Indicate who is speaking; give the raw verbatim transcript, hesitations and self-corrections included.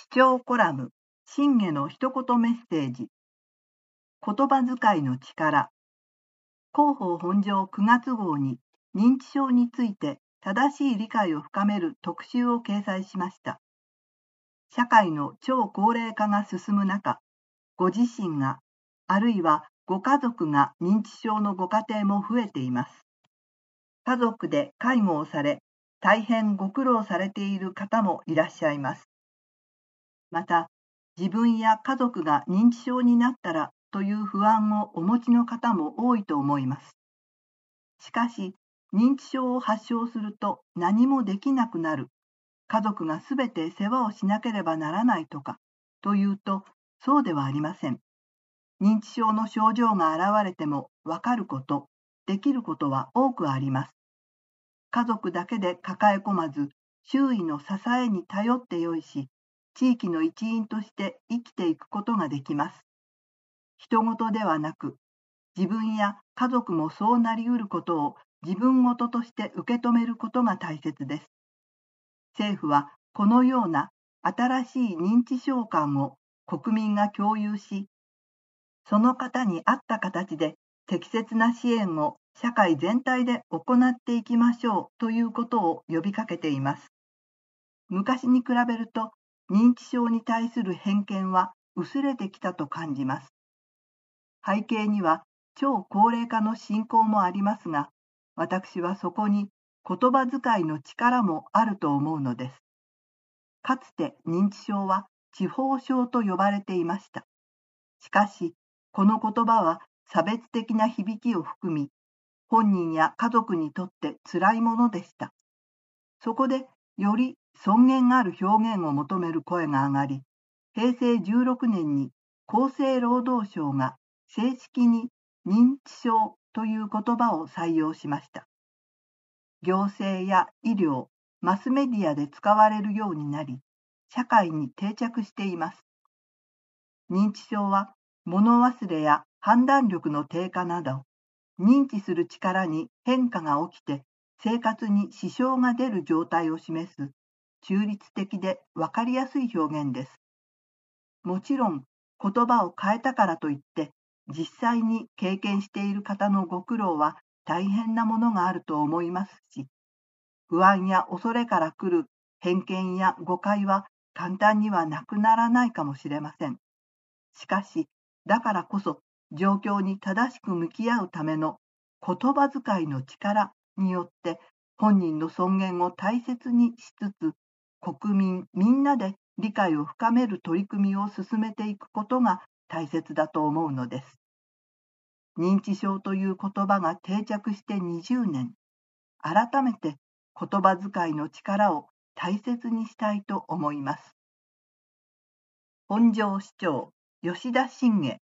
Speaker 1: 視聴コラム、信下の一言メッセージ。言葉遣いの力。広報本庄くがつ号に認知症について正しい理解を深める特集を掲載しました。社会の超高齢化が進む中、ご自身が、あるいはご家族が認知症のご家庭も増えています。家族で介護をされ、大変ご苦労されている方もいらっしゃいます。また、自分や家族が認知症になったらという不安をお持ちの方も多いと思います。しかし、認知症を発症すると何もできなくなる、家族がすべて世話をしなければならないとか、というと、そうではありません。認知症の症状が現れても分かること、できることは多くあります。家族だけで抱え込まず、周囲の支えに頼ってよいし、地域の一員として生きていくことができます。人事ではなく、自分や家族もそうなりうることを自分事として受け止めることが大切です。政府はこのような新しい認知症観を国民が共有し、その方に合った形で適切な支援を社会全体で行っていきましょうということを呼びかけています。昔に比べると認知症に対する偏見は薄れてきたと感じます。背景には超高齢化の進行もありますが、私はそこに言葉遣いの力もあると思うのです。かつて認知症は痴呆症と呼ばれていました。しかし、この言葉は差別的な響きを含み、本人や家族にとって辛いものでした。そこで、より尊厳ある表現を求める声が上がり、へいせいじゅうろくねんに厚生労働省が正式に認知症という言葉を採用しました。行政や医療、マスメディアで使われるようになり、社会に定着しています。認知症は物忘れや判断力の低下など、認知する力に変化が起きて生活に支障が出る状態を示す中立的で分かりやすい表現です。もちろん言葉を変えたからといって実際に経験している方のご苦労は大変なものがあると思いますし、不安や恐れから来る偏見や誤解は簡単にはなくならないかもしれません。しかし、だからこそ状況に正しく向き合うための言葉遣いの力によって本人の尊厳を大切にしつつ、国民みんなで理解を深める取り組みを進めていくことが大切だと思うのです。認知症という言葉が定着してにじゅうねん、改めて言葉遣いの力を大切にしたいと思います。本庄市長、吉田信下。